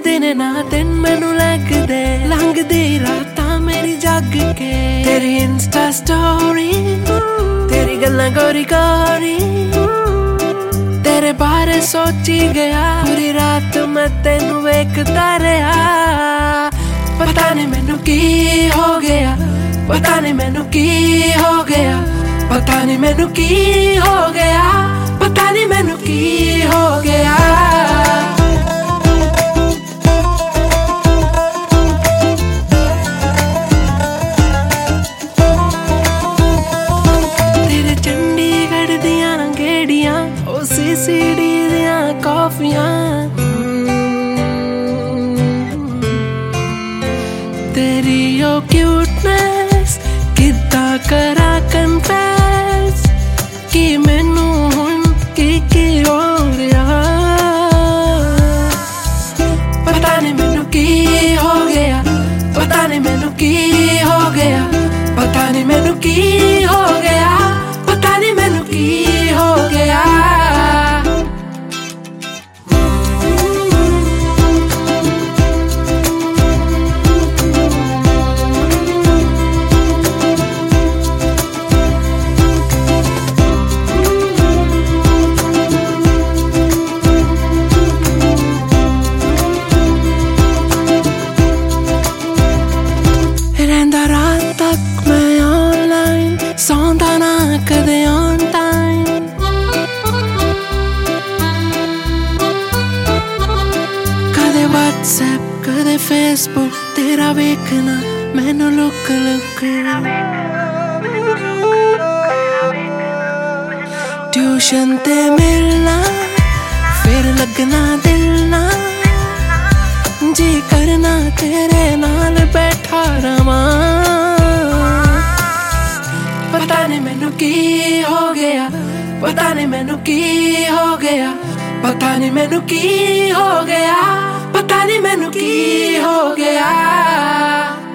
दिन ना दिन मैनू लगदे लंघदी रातां मेरी जग के तेरी इंस्टा स्टोरी तेरी गल्लां गोरी गोरी तेरे बारे सोची गया पूरी रात मैं तेनू वेखदा रहा पता नहीं मैनू की हो गया पता नहीं मैनू की हो गया पता नहीं मैनू की हो गया पता नहीं मैनू की हो गया तेरे चंडीगढ़ दियां गेड़ियां ओ सीसीडी दियां कॉफियां तेरी ओ क्यूटनेस किद्दां करा कन्फेस कि मैनू हुण की हो रहा पता नहीं मैनू की हो गया पता नहीं मैनू की हो गया पता नहीं मैनू की हो गया पता नहीं मैनू की हो गया सौंदा ना कदे ऑन टाइम कदे व्हाट्सएप कदे फेसबुक तेरा वेखना मैनू लुक लुक ट्यूशन ते मिलना फिर लगना दिल ना जी करना तेरे नाल बैठा रवां पता नहीं मैनू की हो गया पता नहीं मैनू की हो गया पता नहीं मैनू की हो गया पता नहीं मैनू की हो गया